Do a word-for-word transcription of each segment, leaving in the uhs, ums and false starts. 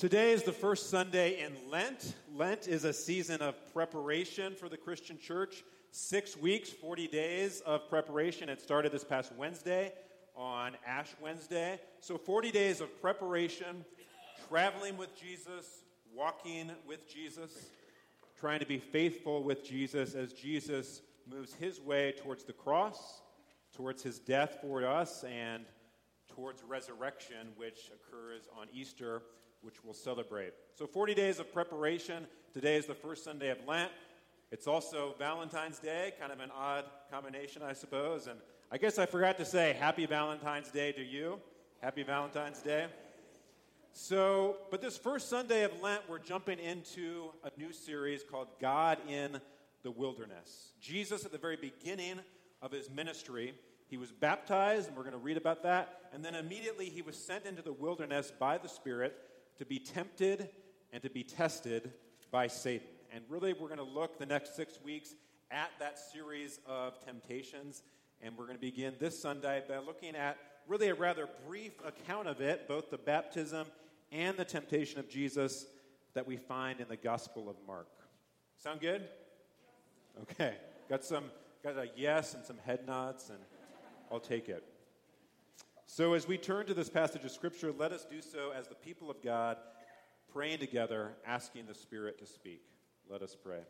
Today is the first Sunday in Lent. Lent is a season of preparation for the Christian church. Six weeks, forty days of preparation. It started this past Wednesday on Ash Wednesday. So forty days of preparation, traveling with Jesus, walking with Jesus, trying to be faithful with Jesus as Jesus moves his way towards the cross, towards his death for us, and towards resurrection, which occurs on Easter, which we'll celebrate. So forty days of preparation. Today is the first Sunday of Lent. It's also Valentine's Day, kind of an odd combination, I suppose. And I guess I forgot to say Happy Valentine's Day to you. Happy Valentine's Day. So, but this first Sunday of Lent, we're jumping into a new series called God in the Wilderness. Jesus, at the very beginning of his ministry, he was baptized, and we're going to read about that. And then immediately he was sent into the wilderness by the Spirit to be tempted and to be tested by Satan. And really, we're going to look the next six weeks at that series of temptations. And we're going to begin this Sunday by looking at really a rather brief account of it, both the baptism and the temptation of Jesus that we find in the Gospel of Mark. Sound good? Okay. Got some, got a yes and some head nods, and I'll take it. So as we turn to this passage of Scripture, let us do so as the people of God, praying together, asking the Spirit to speak. Let us pray.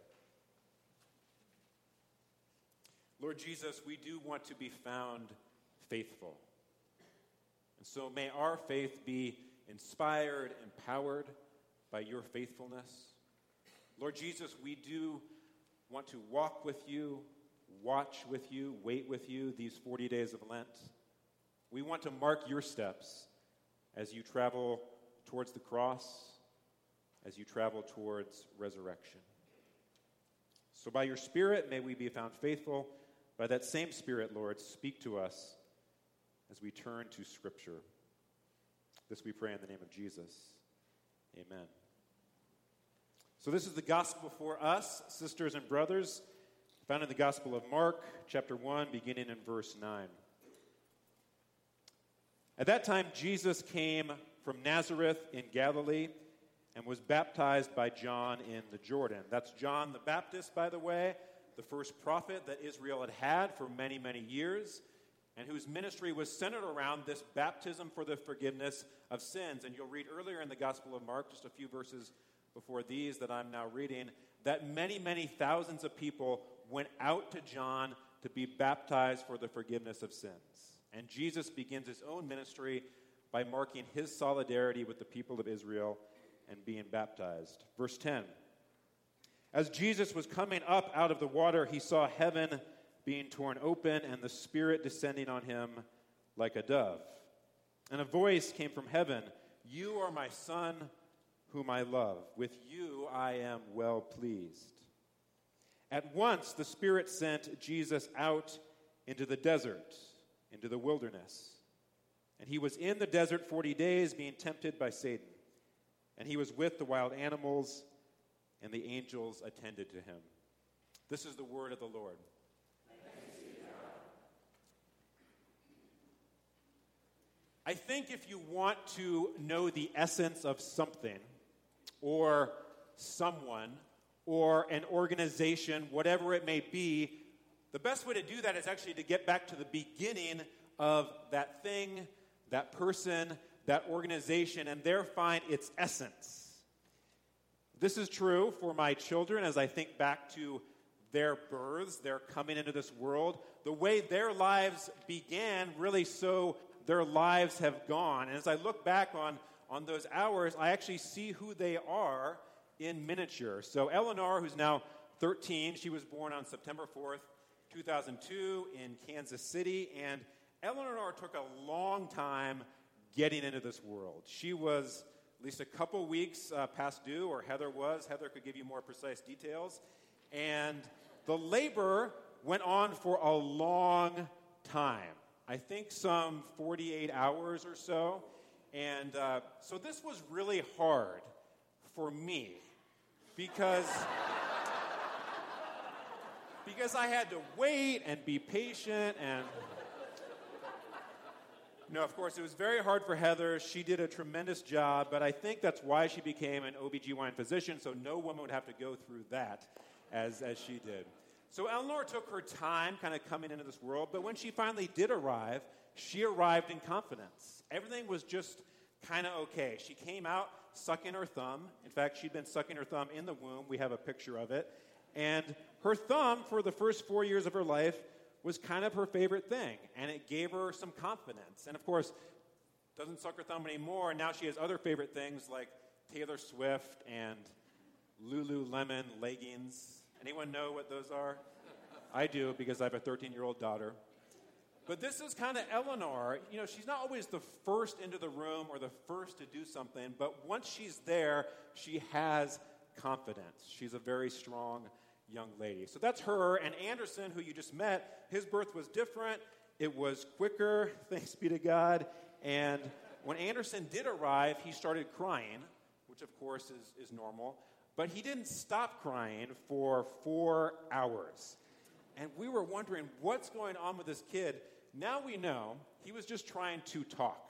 Lord Jesus, we do want to be found faithful. And so may our faith be inspired, empowered by your faithfulness. Lord Jesus, we do want to walk with you, watch with you, wait with you these forty days of Lent. We want to mark your steps as you travel towards the cross, as you travel towards resurrection. So by your Spirit, may we be found faithful. By that same Spirit, Lord, speak to us as we turn to Scripture. This we pray in the name of Jesus. Amen. So this is the gospel for us, sisters and brothers, found in the Gospel of Mark, chapter one, beginning in verse nine. At that time, Jesus came from Nazareth in Galilee and was baptized by John in the Jordan. That's John the Baptist, by the way, the first prophet that Israel had had for many, many years, and whose ministry was centered around this baptism for the forgiveness of sins. And you'll read earlier in the Gospel of Mark, just a few verses before these that I'm now reading, that many, many thousands of people went out to John to be baptized for the forgiveness of sins. And Jesus begins his own ministry by marking his solidarity with the people of Israel and being baptized. Verse ten. As Jesus was coming up out of the water, he saw heaven being torn open and the Spirit descending on him like a dove. And a voice came from heaven, "You are my Son, whom I love. With you I am well pleased." At once the Spirit sent Jesus out into the desert, into the wilderness. And he was in the desert forty days being tempted by Satan. And he was with the wild animals, and the angels attended to him. This is the word of the Lord. Thanks be to God. I think if you want to know the essence of something, or someone, or an organization, whatever it may be, the best way to do that is actually to get back to the beginning of that thing, that person, that organization, and there find its essence. This is true for my children as I think back to their births, their coming into this world. The way their lives began, really so their lives have gone. And as I look back on, on those hours, I actually see who they are in miniature. So Eleanor, who's now thirteen, she was born on September fourth, two thousand two in Kansas City, and Eleanor took a long time getting into this world. She was at least a couple weeks uh, past due, or Heather was. Heather could give you more precise details. And the labor went on for a long time. I think some forty-eight hours or so. And uh, so this was really hard for me because... Because I had to wait and be patient, and No, of course, it was very hard for Heather. She did a tremendous job, but I think that's why she became an O B G Y N physician, so no woman would have to go through that as, as she did. So Eleanor took her time kind of coming into this world, but when she finally did arrive, she arrived in confidence. Everything was just kind of okay. She came out sucking her thumb. In fact, she'd been sucking her thumb in the womb. We have a picture of it. And her thumb, for the first four years of her life, was kind of her favorite thing, and it gave her some confidence. And of course, doesn't suck her thumb anymore. Now she has other favorite things like Taylor Swift and Lululemon leggings. Anyone know what those are? I do, because I have a thirteen-year-old daughter. But this is kind of Eleanor. You know, she's not always the first into the room or the first to do something, but once she's there, she has confidence. She's a very strong young lady. So that's her. And Anderson, who you just met, his birth was different. It was quicker, thanks be to God. And when Anderson did arrive, he started crying, which of course is, is normal. But he didn't stop crying for four hours. And we were wondering, what's going on with this kid? Now we know he was just trying to talk.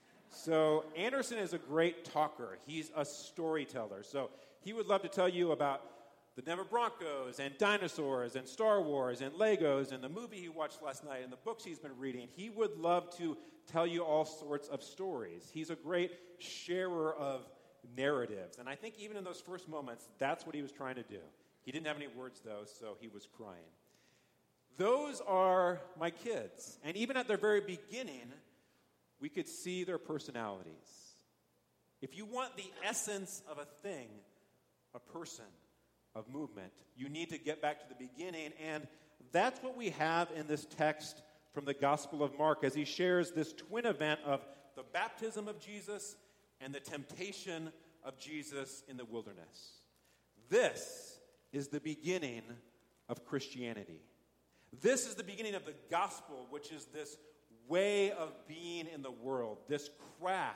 So Anderson is a great talker. He's a storyteller. So he would love to tell you about the Denver Broncos and dinosaurs and Star Wars and Legos and the movie he watched last night and the books he's been reading. He would love to tell you all sorts of stories. He's a great sharer of narratives. And I think even in those first moments, that's what he was trying to do. He didn't have any words, though, so he was crying. Those are my kids. And even at their very beginning, we could see their personalities. If you want the essence of a thing, a person, of movement, you need to get back to the beginning. And that's what we have in this text from the Gospel of Mark as he shares this twin event of the baptism of Jesus and the temptation of Jesus in the wilderness. This is the beginning of Christianity. This is the beginning of the gospel, which is this way of being in the world, this craft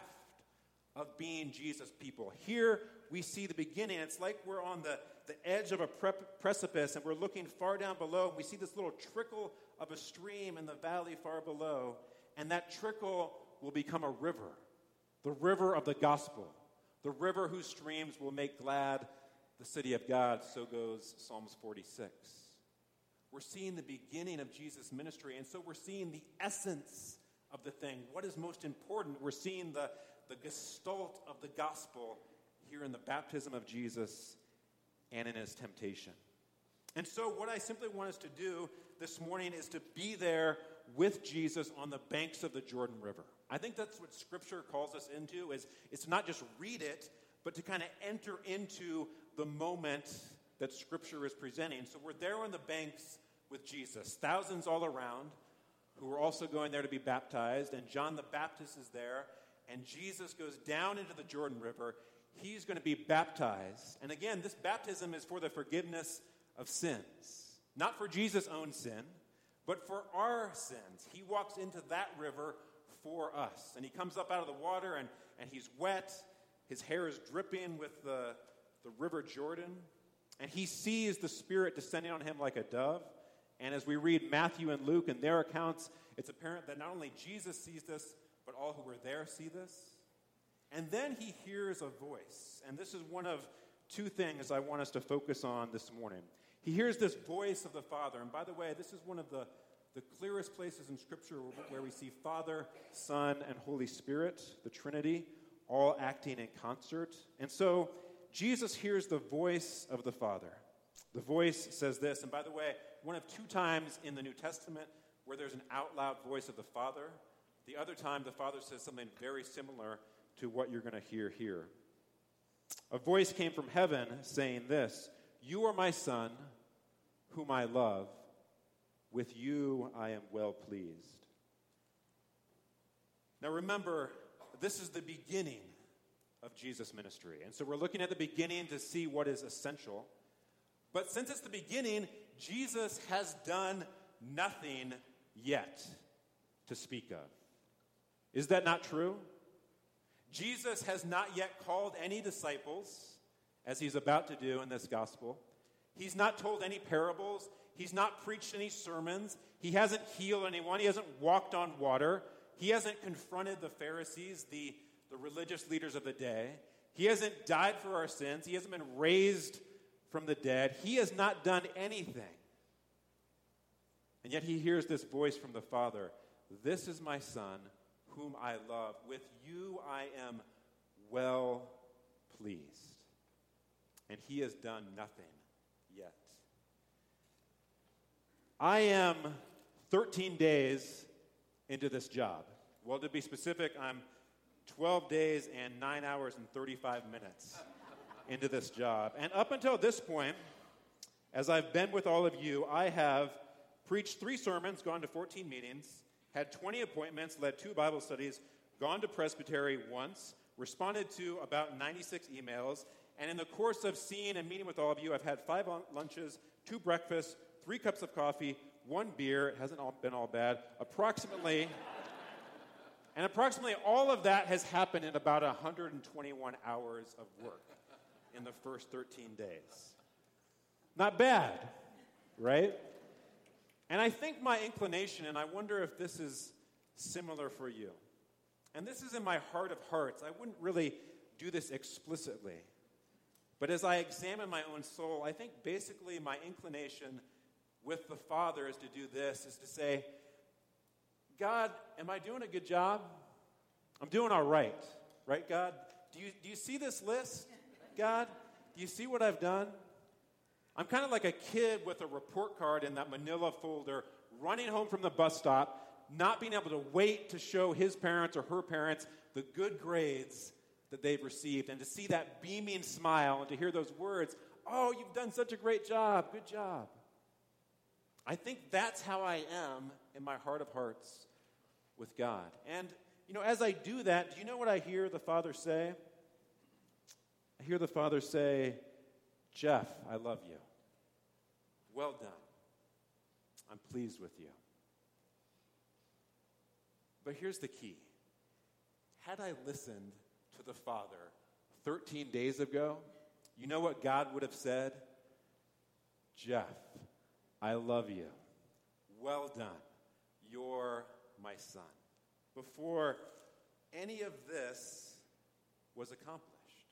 of being Jesus' people. Here we see the beginning. It's like we're on the, the edge of a prep, precipice, and we're looking far down below, and we see this little trickle of a stream in the valley far below, and that trickle will become a river, the river of the gospel, the river whose streams will make glad the city of God. So goes Psalms forty-six. We're seeing the beginning of Jesus' ministry, and so we're seeing the essence of the thing. What is most important? We're seeing the, the gestalt of the gospel here in the baptism of Jesus and in his temptation. And so what I simply want us to do this morning is to be there with Jesus on the banks of the Jordan River. I think that's what Scripture calls us into, is it's not just read it, but to kind of enter into the moment that Scripture is presenting. So we're there on the banks with Jesus, thousands all around who are also going there to be baptized, and John the Baptist is there, and Jesus goes down into the Jordan River. He's going to be baptized. And again, this baptism is for the forgiveness of sins. Not for Jesus' own sin, but for our sins. He walks into that river for us. And he comes up out of the water, and, and he's wet. His hair is dripping with the, the river Jordan. And he sees the Spirit descending on him like a dove. And as we read Matthew and Luke and their accounts, it's apparent that not only Jesus sees this, but all who were there see this. And then he hears a voice. And this is one of two things I want us to focus on this morning. He hears this voice of the Father. And by the way, this is one of the, the clearest places in Scripture where we see Father, Son, and Holy Spirit, the Trinity, all acting in concert. And so Jesus hears the voice of the Father. The voice says this. And by the way, one of two times in the New Testament where there's an out loud voice of the Father. The other time, the Father says something very similar to what you're going to hear here. A voice came from heaven saying this, "You are my Son, whom I love. With you I am well pleased." Now remember, this is the beginning of Jesus' ministry. And so we're looking at the beginning to see what is essential. But since it's the beginning, Jesus has done nothing yet to speak of. Is that not true? Jesus has not yet called any disciples, as he's about to do in this gospel. He's not told any parables. He's not preached any sermons. He hasn't healed anyone. He hasn't walked on water. He hasn't confronted the Pharisees, the, the religious leaders of the day. He hasn't died for our sins. He hasn't been raised from the dead. He has not done anything. And yet he hears this voice from the Father, "This is my Son, whom I love. With you I am well pleased." And he has done nothing yet. I am thirteen days into this job. Well, to be specific, I'm twelve days and nine hours and thirty-five minutes into this job. And up until this point, as I've been with all of you, I have preached three sermons, gone to fourteen meetings, had twenty appointments, led two Bible studies, gone to presbytery once, responded to about ninety-six emails, and in the course of seeing and meeting with all of you, I've had five lunches, two breakfasts, three cups of coffee, one beer. It hasn't all been all bad. Approximately, and approximately all of that has happened in about one hundred twenty-one hours of work in the first thirteen days. Not bad, right? And I think my inclination, and I wonder if this is similar for you, and this is in my heart of hearts. I wouldn't really do this explicitly, but as I examine my own soul, I think basically my inclination with the Father is to do this, is to say, God, am I doing a good job? I'm doing all right, right, God? Do you, do you see this list, God? Do you see what I've done? I'm kind of like a kid with a report card in that manila folder, running home from the bus stop, not being able to wait to show his parents or her parents the good grades that they've received, and to see that beaming smile and to hear those words, "Oh, you've done such a great job, good job." I think that's how I am in my heart of hearts with God. And, you know, as I do that, do you know what I hear the Father say? I hear the Father say, "Jeff, I love you. Well done. I'm pleased with you." But here's the key. Had I listened to the Father thirteen days ago, you know what God would have said? "Jeff, I love you. Well done. You're my son." Before any of this was accomplished.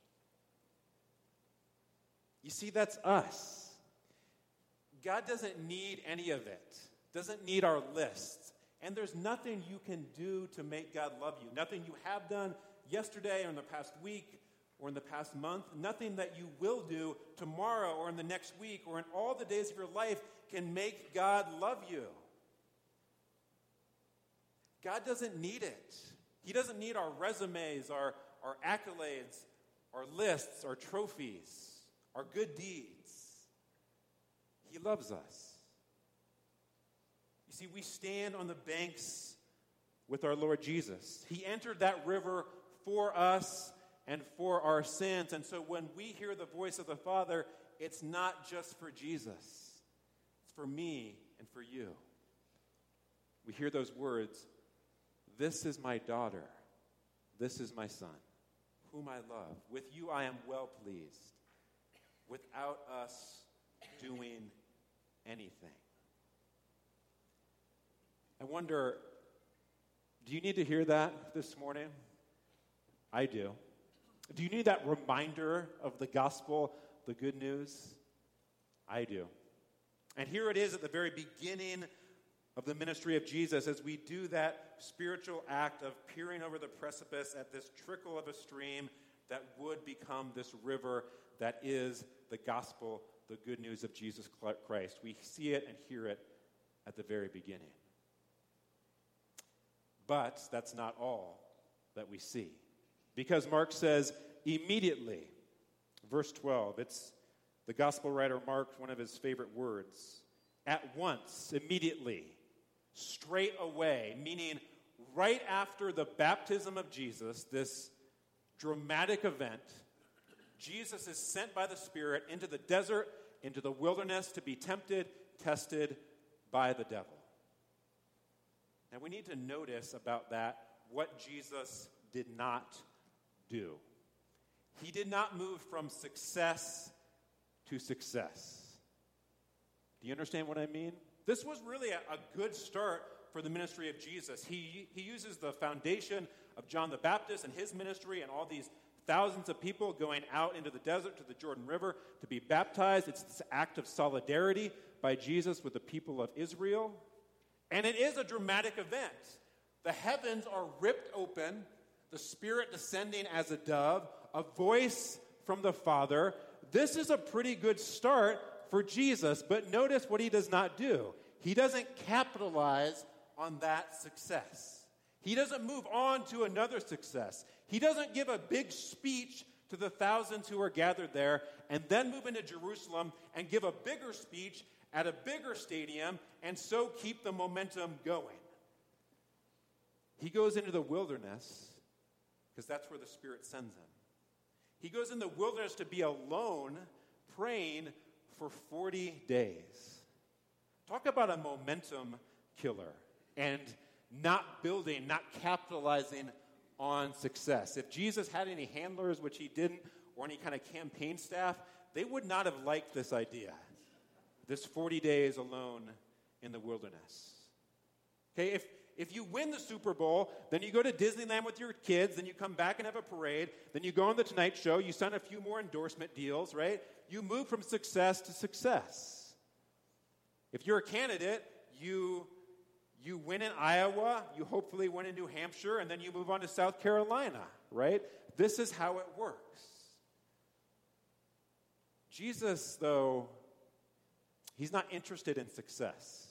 You see, that's us. God doesn't need any of it, doesn't need our lists. And there's nothing you can do to make God love you. Nothing you have done yesterday or in the past week or in the past month. Nothing that you will do tomorrow or in the next week or in all the days of your life can make God love you. God doesn't need it. He doesn't need our resumes, our, our accolades, our lists, our trophies, our good deeds. He loves us. You see, we stand on the banks with our Lord Jesus. He entered that river for us and for our sins. And so when we hear the voice of the Father, it's not just for Jesus. It's for me and for you. We hear those words, "This is my daughter. This is my son, whom I love. With you I am well pleased," without us doing anything. I wonder, do you need to hear that this morning? I do. Do you need that reminder of the gospel, the good news? I do. And here it is at the very beginning of the ministry of Jesus as we do that spiritual act of peering over the precipice at this trickle of a stream that would become this river that is the gospel, the good news of Jesus Christ. We see it and hear it at the very beginning. But that's not all that we see. Because Mark says, immediately, verse twelve, it's the gospel writer Mark, one of his favorite words. At once, immediately, straight away, meaning right after the baptism of Jesus, this dramatic event, Jesus is sent by the Spirit into the desert, into the wilderness to be tempted, tested by the devil. Now we need to notice about that what Jesus did not do. He did not move from success to success. Do you understand what I mean? This was really a, a good start for the ministry of Jesus. He, he uses the foundation of John the Baptist and his ministry and all these thousands of people going out into the desert to the Jordan River to be baptized. It's this act of solidarity by Jesus with the people of Israel. And it is a dramatic event. The heavens are ripped open, the Spirit descending as a dove, a voice from the Father. This is a pretty good start for Jesus, but notice what he does not do. He doesn't capitalize on that success. He doesn't move on to another success. He doesn't give a big speech to the thousands who are gathered there and then move into Jerusalem and give a bigger speech at a bigger stadium and so keep the momentum going. He goes into the wilderness because that's where the Spirit sends him. He goes in the wilderness to be alone, praying for forty days. Talk about a momentum killer and not building, not capitalizing on success. If Jesus had any handlers, which he didn't, or any kind of campaign staff, they would not have liked this idea. This forty days alone in the wilderness. Okay, if If you win the Super Bowl, then you go to Disneyland with your kids, then you come back and have a parade, then you go on the Tonight Show, you sign a few more endorsement deals, right? You move from success to success. If you're a candidate, you, you win in Iowa, you hopefully win in New Hampshire, and then you move on to South Carolina, right? This is how it works. Jesus, though, he's not interested in success.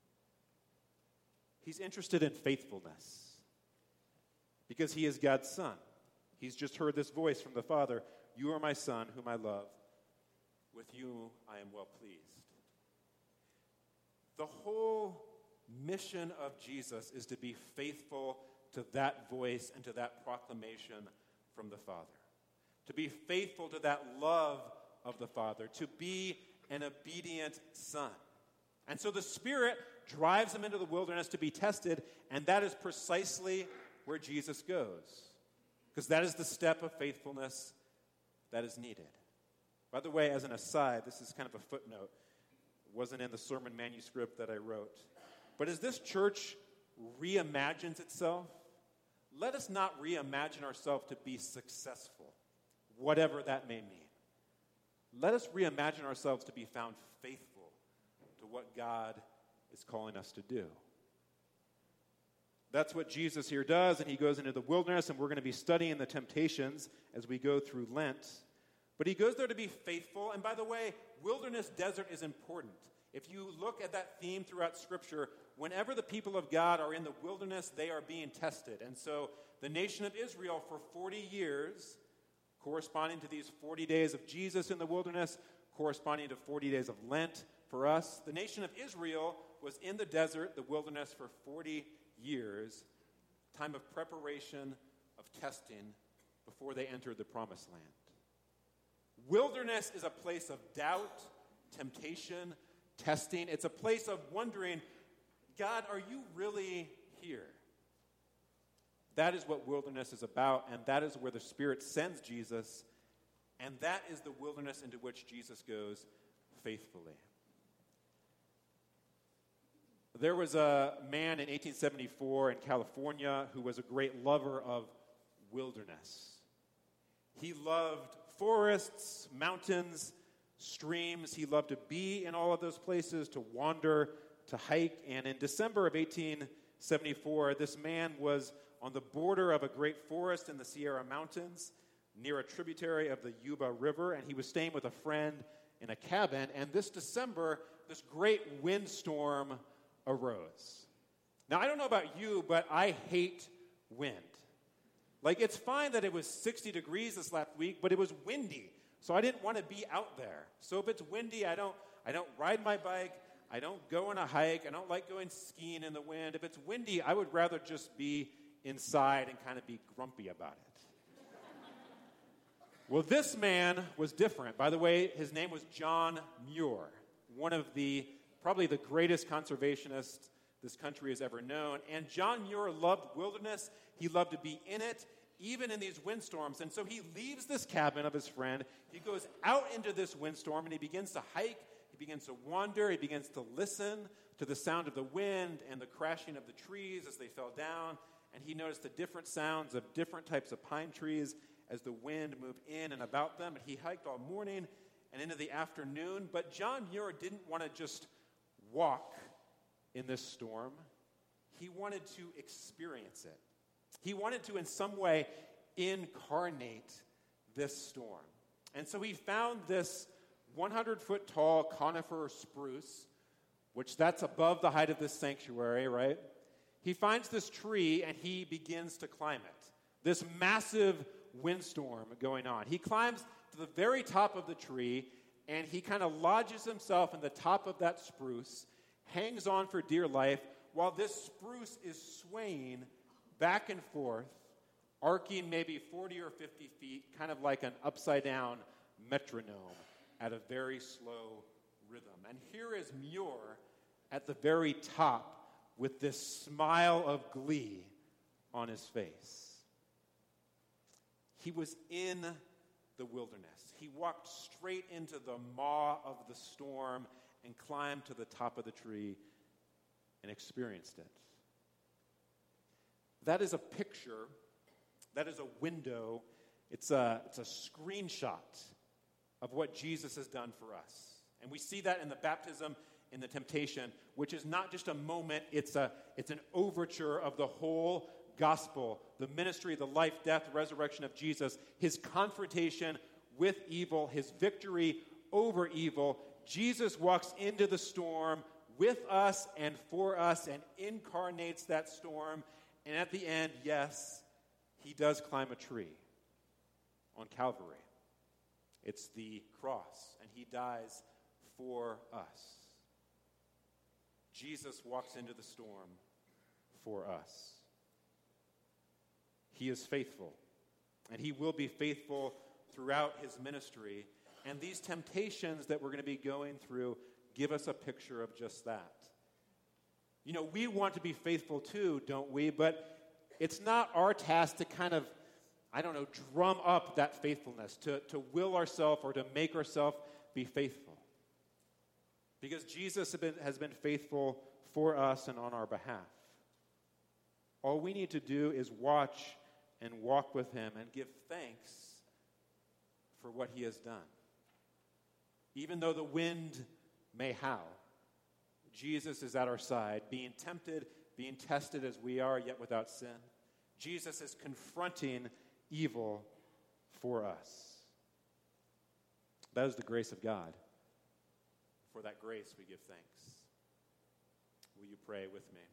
He's interested in faithfulness because he is God's Son. He's just heard this voice from the Father, "You are my Son, whom I love. With you I am well pleased." The whole mission of Jesus is to be faithful to that voice and to that proclamation from the Father. To be faithful to that love of the Father. To be an obedient son. And so the Spirit drives him into the wilderness to be tested, and that is precisely where Jesus goes. Because that is the step of faithfulness that is needed. By the way, as an aside, this is kind of a footnote. It wasn't in the sermon manuscript that I wrote. But as this church reimagines itself, let us not reimagine ourselves to be successful, whatever that may mean. Let us reimagine ourselves to be found faithful to what God is calling us to do. That's what Jesus here does, and he goes into the wilderness, and we're going to be studying the temptations as we go through Lent. But he goes there to be faithful, and by the way, wilderness desert is important. If you look at that theme throughout Scripture, whenever the people of God are in the wilderness, they are being tested. And so the nation of Israel for forty years, corresponding to these forty days of Jesus in the wilderness, corresponding to forty days of Lent for us, the nation of Israel was in the desert, the wilderness, for forty years, time of preparation, of testing, before they entered the promised land. Wilderness is a place of doubt, temptation, testing. It's a place of wondering, God, are you really here? That is what wilderness is about, and that is where the Spirit sends Jesus, and that is the wilderness into which Jesus goes faithfully. There was a man in eighteen seventy-four in California who was a great lover of wilderness. He loved forests, mountains, streams. He loved to be in all of those places, to wander, to hike. And in December of eighteen seventy-four, this man was on the border of a great forest in the Sierra Mountains, near a tributary of the Yuba River, and he was staying with a friend in a cabin. And this December, this great windstorm arose. Now, I don't know about you, but I hate wind. Like, it's fine that it was sixty degrees this last week, but it was windy, so I didn't want to be out there. So if it's windy, I don't I don't ride my bike, I don't go on a hike, I don't like going skiing in the wind. If it's windy, I would rather just be inside and kind of be grumpy about it. Well, this man was different. By the way, his name was John Muir, one of the, probably the greatest conservationists this country has ever known. And John Muir loved wilderness. He loved to be in it, even in these windstorms. And so he leaves this cabin of his friend. He goes out into this windstorm, and he begins to hike. He begins to wander. He begins to listen to the sound of the wind and the crashing of the trees as they fell down, and he noticed the different sounds of different types of pine trees as the wind moved in and about them. And he hiked all morning and into the afternoon. But John Muir didn't want to just walk in this storm. He wanted to experience it. He wanted to, in some way, incarnate this storm. And so he found this one hundred foot tall conifer spruce, which that's above the height of this sanctuary, right? He finds this tree and he begins to climb it. This massive windstorm going on. He climbs to the very top of the tree and he kind of lodges himself in the top of that spruce, hangs on for dear life, while this spruce is swaying back and forth, arcing maybe forty or fifty feet, kind of like an upside-down metronome at a very slow rhythm. And here is Muir at the very top with this smile of glee on his face. He was in the wilderness. He walked straight into the maw of the storm and climbed to the top of the tree and experienced it. That is a picture, that is a window, it's a, it's a screenshot of what Jesus has done for us. And we see that in the baptism, in the temptation, which is not just a moment, it's a it's an overture of the whole gospel, the ministry, the life, death, resurrection of Jesus, his confrontation with evil, his victory over evil. Jesus walks into the storm with us and for us and incarnates that storm. And at the end, yes, he does climb a tree on Calvary. It's the cross, and he dies for us. Jesus walks into the storm for us. He is faithful, and he will be faithful throughout his ministry. And these temptations that we're going to be going through give us a picture of just that. You know, we want to be faithful too, don't we? But it's not our task to kind of, I don't know, drum up that faithfulness, to, to will ourselves or to make ourselves be faithful. Because Jesus has been, has been faithful for us and on our behalf. All we need to do is watch and walk with him and give thanks for what he has done. Even though the wind may howl, Jesus is at our side, being tempted, being tested as we are, yet without sin. Jesus is confronting evil for us. That is the grace of God. For that grace, we give thanks. Will you pray with me?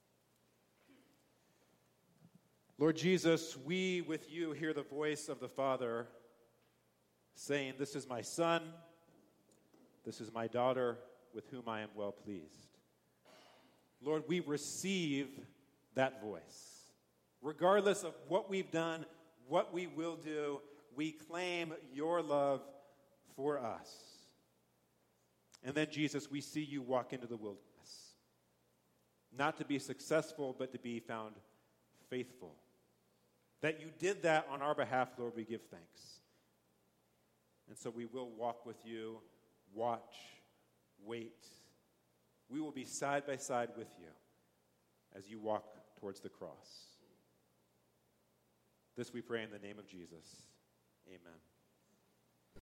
Lord Jesus, we with you hear the voice of the Father saying, "This is my son, this is my daughter, with whom I am well pleased." Lord, we receive that voice. Regardless of what we've done, what we will do, we claim your love for us. And then, Jesus, we see you walk into the wilderness. Not to be successful, but to be found faithful. That you did that on our behalf, Lord, we give thanks. And so we will walk with you, watch, wait. We will be side by side with you as you walk towards the cross. This we pray in the name of Jesus. Amen.